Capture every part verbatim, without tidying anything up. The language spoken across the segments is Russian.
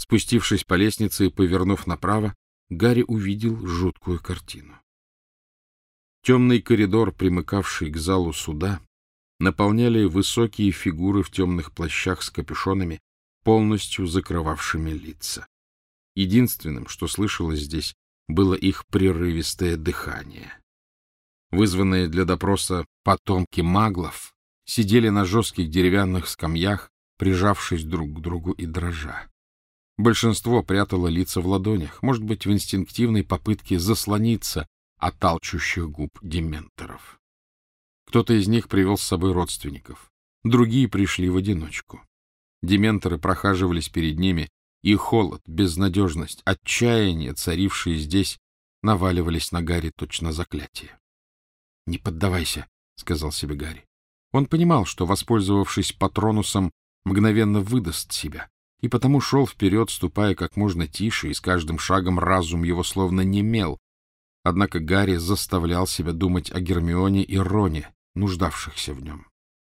Спустившись по лестнице и повернув направо, Гарри увидел жуткую картину. Темный коридор, примыкавший к залу суда, наполняли высокие фигуры в темных плащах с капюшонами, полностью закрывавшими лица. Единственным, что слышалось здесь, было их прерывистое дыхание. Вызванные для допроса потомки маглов сидели на жестких деревянных скамьях, прижавшись друг к другу и дрожа. Большинство прятало лица в ладонях, может быть, в инстинктивной попытке заслониться от алчущих губ дементоров. Кто-то из них привел с собой родственников, другие пришли в одиночку. Дементоры прохаживались перед ними, и холод, безнадежность, отчаяние, царившие здесь, наваливались на Гарри точно заклятие. — Не поддавайся, — сказал себе Гарри. Он понимал, что, воспользовавшись патронусом, мгновенно выдаст себя, и потому шел вперед, ступая как можно тише, и с каждым шагом разум его словно немел. Однако Гарри заставлял себя думать о Гермионе и Роне, нуждавшихся в нем.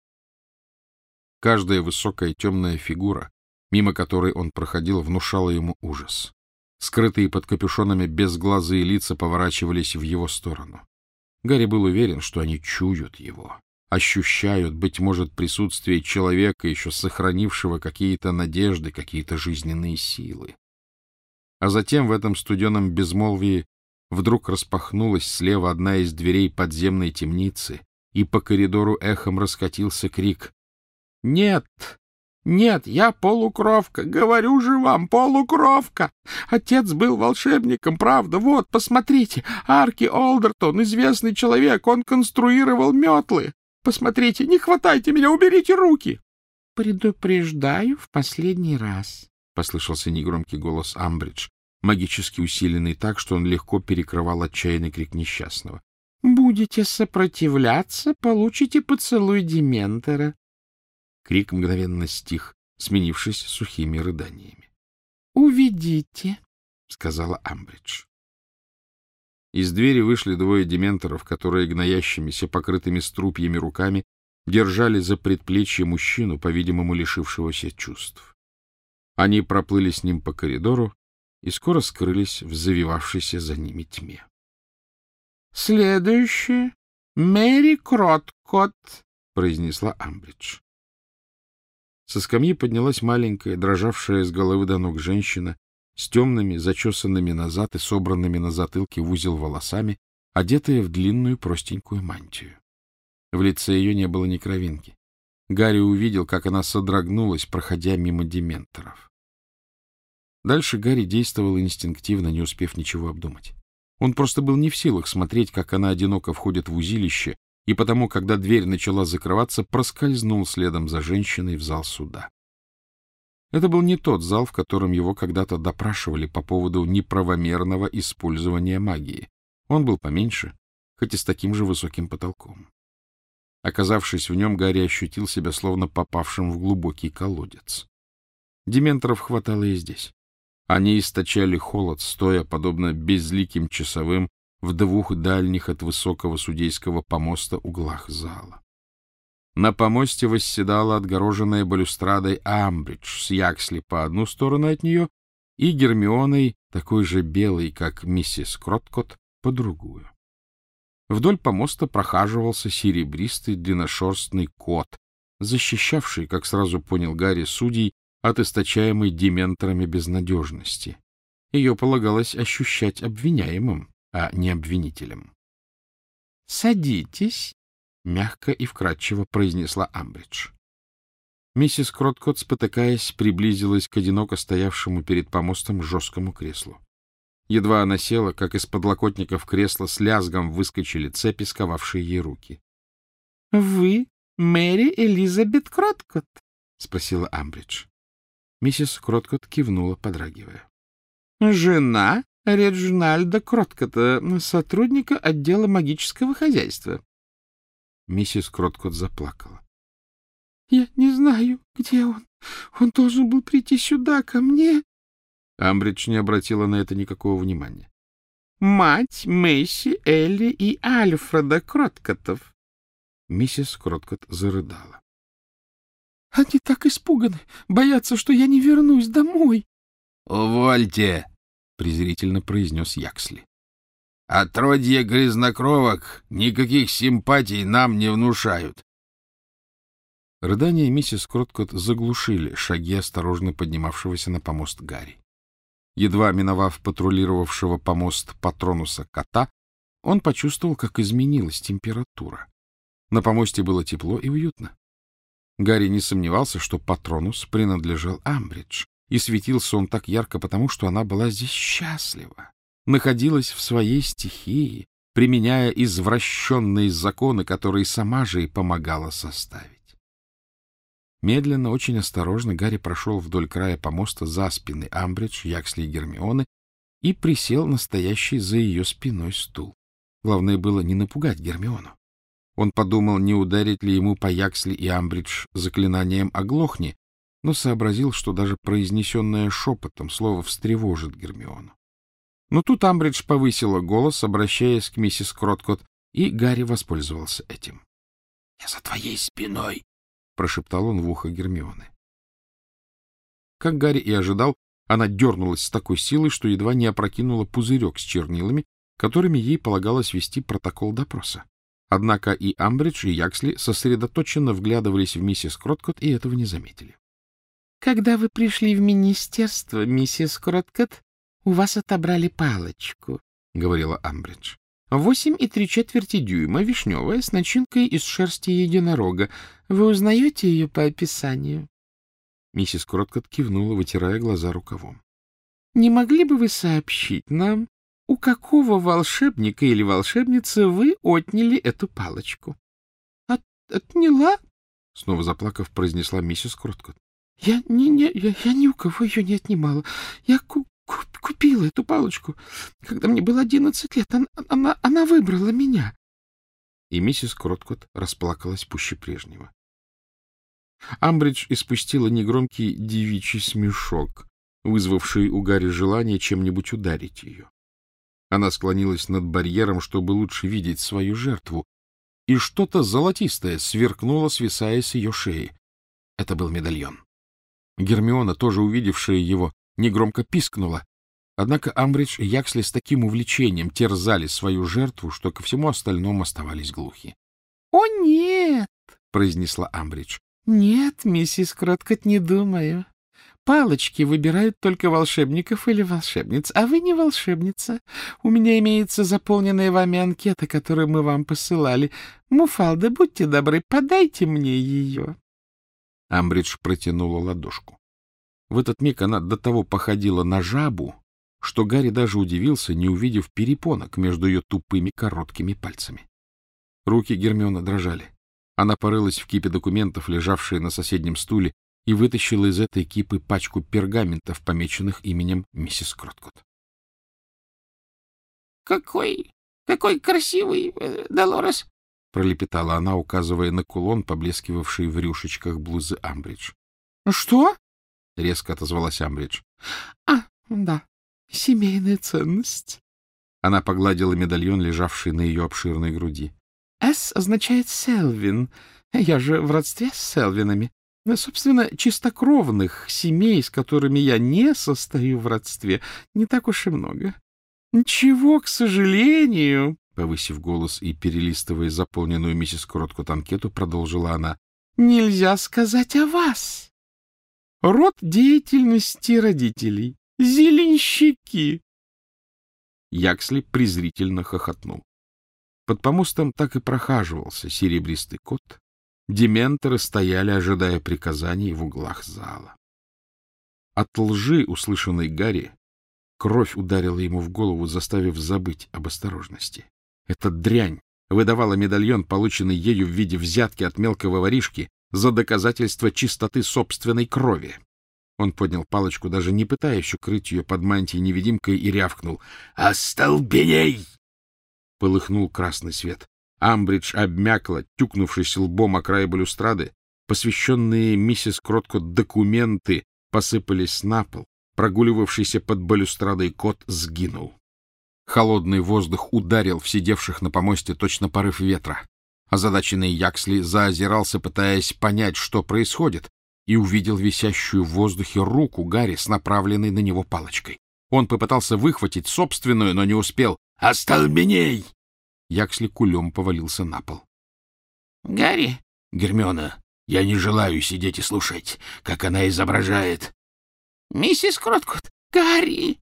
Каждая высокая темная фигура, мимо которой он проходил, внушала ему ужас. Скрытые под капюшонами безглазые лица поворачивались в его сторону. Гарри был уверен, что они чуют его, ощущают, быть может, присутствие человека, еще сохранившего какие-то надежды, какие-то жизненные силы. А затем в этом студеном безмолвии вдруг распахнулась слева одна из дверей подземной темницы, и по коридору эхом раскатился крик: «Нет! Нет, я полукровка! Говорю же вам, полукровка! Отец был волшебником, правда? Вот, посмотрите, Арки Олдертон, известный человек, он конструировал метлы! Посмотрите, не хватайте меня, уберите руки!» «Предупреждаю в последний раз», — послышался негромкий голос Амбридж, магически усиленный так, что он легко перекрывал отчаянный крик несчастного. «Будете сопротивляться, получите поцелуй Дементора». Крик мгновенно стих, сменившись сухими рыданиями. «Уведите», — сказала Амбридж. Из двери вышли двое дементоров, которые гноящимися, покрытыми струпьями руками держали за предплечье мужчину, по-видимому, лишившегося чувств. Они проплыли с ним по коридору и скоро скрылись в завивавшейся за ними тьме. — Следующее — Мэри Кроткот, — произнесла Амбридж. Со скамьи поднялась маленькая, дрожавшая с головы до ног женщина с темными, зачесанными назад и собранными на затылке в узел волосами, одетая в длинную простенькую мантию. В лице ее не было ни кровинки. Гарри увидел, как она содрогнулась, проходя мимо дементоров. Дальше Гарри действовал инстинктивно, не успев ничего обдумать. Он просто был не в силах смотреть, как она одиноко входит в узилище, и потому, когда дверь начала закрываться, проскользнул следом за женщиной в зал суда. Это был не тот зал, в котором его когда-то допрашивали по поводу неправомерного использования магии. Он был поменьше, хоть и с таким же высоким потолком. Оказавшись в нем, Гарри ощутил себя словно попавшим в глубокий колодец. Дементоров хватало и здесь. Они источали холод, стоя, подобно безликим часовым, в двух дальних от высокого судейского помоста углах зала. На помосте восседала отгороженная балюстрадой Амбридж с Яксли по одну сторону от нее и Гермионой, такой же белой, как миссис Кроткот, по другую. Вдоль помоста прохаживался серебристый длинношерстный кот, защищавший, как сразу понял Гарри, судей от источаемой дементорами безнадежности. Ее полагалось ощущать обвиняемым, а не обвинителем. — Садитесь, — мягко и вкратчиво произнесла Амбридж. Миссис Кроткот, спотыкаясь, приблизилась к одиноко стоявшему перед помостом жесткому креслу. Едва она села, как из подлокотников кресла с лязгом выскочили цепи, сковавшие ей руки. — Вы Мэри Элизабет Кроткот? — спросила Амбридж. Миссис Кроткот кивнула, подрагивая. — Жена Реджинальда Кроткота, сотрудника отдела магического хозяйства. Миссис Кроткот заплакала. — Я не знаю, где он. Он должен был прийти сюда, ко мне. Амбридж не обратила на это никакого внимания. — Мать Мэйси, Элли и Альфреда Кроткотов. Миссис Кроткот зарыдала. — Они так испуганы, боятся, что я не вернусь домой. — Увольте! — презрительно произнес Яксли. — Отродье грязнокровок никаких симпатий нам не внушают. Рыдания миссис Кроткот заглушили шаги осторожно поднимавшегося на помост Гарри. Едва миновав патрулировавшего помост Патронуса кота, он почувствовал, как изменилась температура. На помосте было тепло и уютно. Гарри не сомневался, что Патронус принадлежал Амбридж, и светился он так ярко потому, что она была здесь счастлива, находилась в своей стихии, применяя извращенные законы, которые сама же и помогала составить. Медленно, очень осторожно Гарри прошел вдоль края помоста за спины Амбридж, Яксли и Гермионы и присел на стоящий за ее спиной стул. Главное было не напугать Гермиону. Он подумал, не ударить ли ему по Яксли и Амбридж заклинанием «оглохни», но сообразил, что даже произнесенное шепотом слово встревожит Гермиону. Но тут Амбридж повысила голос, обращаясь к миссис Кроткот, и Гарри воспользовался этим. — Я за твоей спиной! — прошептал он в ухо Гермионы. Как Гарри и ожидал, она дернулась с такой силой, что едва не опрокинула пузырек с чернилами, которыми ей полагалось вести протокол допроса. Однако и Амбридж, и Яксли сосредоточенно вглядывались в миссис Кроткот и этого не заметили. — Когда вы пришли в министерство, миссис Кроткот, у вас отобрали палочку, — говорила Амбридж. — Восемь и три четверти дюйма, вишневая, с начинкой из шерсти единорога. Вы узнаете ее по описанию? Миссис Кроткот кивнула, вытирая глаза рукавом. — Не могли бы вы сообщить нам, у какого волшебника или волшебницы вы отняли эту палочку? От, — Отняла? — снова заплакав, произнесла миссис Кроткот. — Я, не, не, я, я ни у кого ее не отнимала. Я ку куп купила эту палочку, когда мне было одиннадцать лет. Она, она, она выбрала меня. И миссис Кроткот расплакалась пуще прежнего. Амбридж испустила негромкий девичий смешок, вызвавший у Гарри желание чем-нибудь ударить ее. Она склонилась над барьером, чтобы лучше видеть свою жертву, и что-то золотистое сверкнуло, свисая с ее шеи. Это был медальон. Гермиона, тоже увидевшая его, негромко пискнула. Однако Амбридж и Яксли с таким увлечением терзали свою жертву, что ко всему остальному оставались глухи. — О, нет! — произнесла Амбридж. — Нет, миссис Кроткот, не думаю. Палочки выбирают только волшебников или волшебниц, а вы не волшебница. У меня имеется заполненная вами анкета, которую мы вам посылали. Муфалда, будьте добры, подайте мне ее. Амбридж протянула ладошку. В этот миг она до того походила на жабу, что Гарри даже удивился, не увидев перепонок между ее тупыми короткими пальцами. Руки Гермионы дрожали. Она порылась в кипе документов, лежавшей на соседнем стуле, и вытащила из этой кипы пачку пергаментов, помеченных именем миссис Кроткот. — Какой, какой красивый, э, Долорес! — пролепетала она, указывая на кулон, поблескивавший в рюшечках блузы Амбридж. — Что? — резко отозвалась Амбридж. — А, да, семейная ценность. Она погладила медальон, лежавший на ее обширной груди. — «С» означает «Селвин». Я же в родстве с Селвинами. Собственно, чистокровных семей, с которыми я не состою в родстве, не так уж и много. Ничего, к сожалению, — повысив голос и перелистывая заполненную миссис Кроткот анкету, продолжила она, — нельзя сказать о вас. Род деятельности родителей. Зеленщики. Яксли презрительно хохотнул. Под помостом так и прохаживался серебристый кот. Дементоры стояли, ожидая приказаний в углах зала. От лжи, услышанной Гарри, кровь ударила ему в голову, заставив забыть об осторожности. Эта дрянь выдавала медальон, полученный ею в виде взятки от мелкого воришки, за доказательство чистоты собственной крови. Он поднял палочку, даже не пытаясь укрыть ее под мантией-невидимкой, и рявкнул: «Остолбеней!» Полыхнул красный свет. Амбридж обмякла, тюкнувшись лбом о край балюстрады. Посвященные миссис Кроткот документы посыпались на пол. Прогуливавшийся под балюстрадой кот сгинул. Холодный воздух ударил в сидевших на помосте точно порыв ветра. Озадаченный Яксли заозирался, пытаясь понять, что происходит, и увидел висящую в воздухе руку Гарри с направленной на него палочкой. Он попытался выхватить собственную, но не успел. «Остолбеней!» Яксли кулем повалился на пол. «Гарри!» «Гермиона, я не желаю сидеть и слушать, как она изображает». «Миссис Кроткот! Гарри!»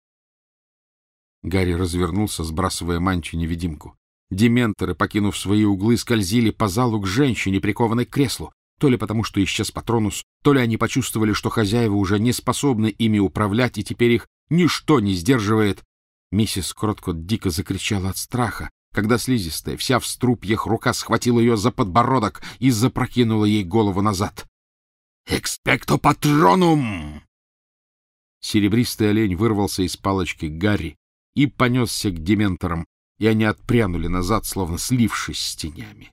Гарри развернулся, сбрасывая мантию-невидимку. Дементоры, покинув свои углы, скользили по залу к женщине, прикованной к креслу. То ли потому, что исчез Патронус, то ли они почувствовали, что хозяева уже не способны ими управлять, и теперь их ничто не сдерживает. Миссис Кроткот дико закричала от страха, когда слизистая, вся в струпьях, рука схватила ее за подбородок и запрокинула ей голову назад. «Экспекто патронум!» Серебристый олень вырвался из палочки Гарри и понесся к дементорам, и они отпрянули назад, словно слившись с тенями.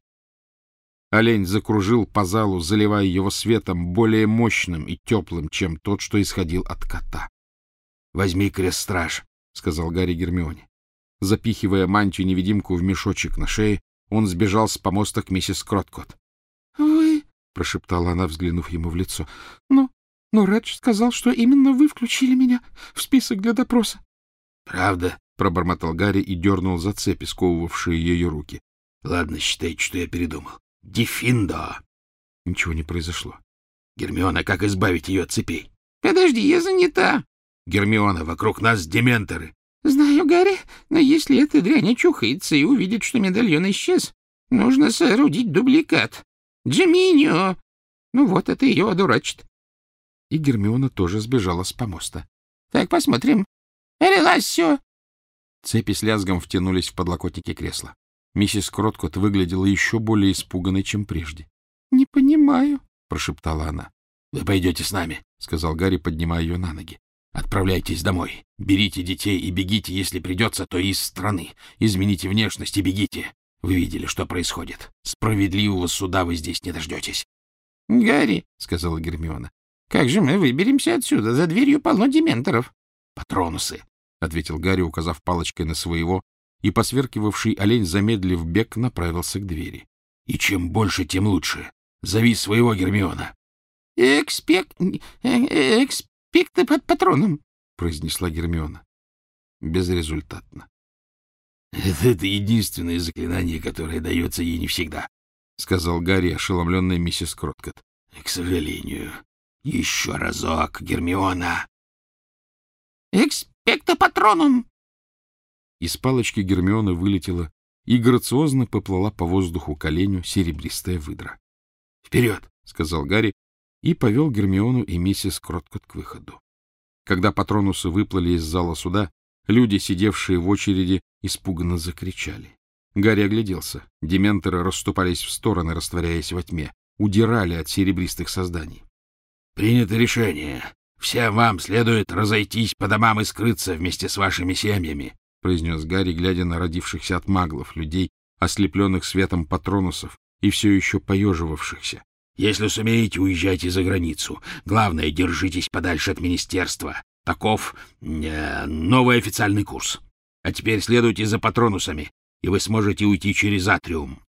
Олень закружил по залу, заливая его светом более мощным и теплым, чем тот, что исходил от кота. — Возьми крест-страж, — сказал Гарри Гермионе. Запихивая мантию-невидимку в мешочек на шее, он сбежал с помоста к миссис Кроткот. — Вы, — прошептала она, взглянув ему в лицо, — ну, но Редж сказал, что именно вы включили меня в список для допроса. — Правда, — пробормотал Гарри и дернул за цепи, сковывавшие ее руки. — Ладно, считайте, что я передумал. — Дефиндо! Ничего не произошло. — Гермиона, как избавить ее от цепей? — Подожди, я занята. — Гермиона, вокруг нас дементоры. — Знаю, Гарри, но если эта дрянь очухается и увидит, что медальон исчез, нужно соорудить дубликат. Джиминьо! Ну вот, это ее одурачит. И Гермиона тоже сбежала с помоста. — Так, посмотрим. — Релассио! Цепи с лязгом втянулись в подлокотники кресла. Миссис Кроткот выглядела еще более испуганной, чем прежде. — Не понимаю, — прошептала она. — Вы пойдете с нами, — сказал Гарри, поднимая ее на ноги. — Отправляйтесь домой. Берите детей и бегите, если придется, то из страны. Измените внешность и бегите. Вы видели, что происходит. Справедливого суда вы здесь не дождетесь. — Гарри, — сказала Гермиона, — как же мы выберемся отсюда? За дверью полно дементоров. — Патронусы, — ответил Гарри, указав палочкой на своего, и посверкивавший олень, замедлив бег, направился к двери. — И чем больше, тем лучше. Зови своего, Гермиона. — Экспект... экспекты под патроном, — произнесла Гермиона. Безрезультатно. — Это, это единственное заклинание, которое дается ей не всегда, — сказал Гарри, ошеломленный миссис Кроткот. — К сожалению. Еще разок, Гермиона. — Экспекто патроном! Из палочки Гермионы вылетела и грациозно поплыла по воздуху к оленю серебристая выдра. — Вперед! — сказал Гарри и повел Гермиону и миссис Кроткот к выходу. Когда патронусы выплыли из зала суда, люди, сидевшие в очереди, испуганно закричали. Гарри огляделся. Дементоры расступались в стороны, растворяясь во тьме, удирали от серебристых созданий. — Принято решение. Всем вам следует разойтись по домам и скрыться вместе с вашими семьями, — произнес Гарри, глядя на родившихся от маглов людей, ослепленных светом патронусов и все еще поеживавшихся. — Если сумеете, уезжайте за границу. Главное, держитесь подальше от министерства. Таков э, новый официальный курс. А теперь следуйте за патронусами, и вы сможете уйти через атриум.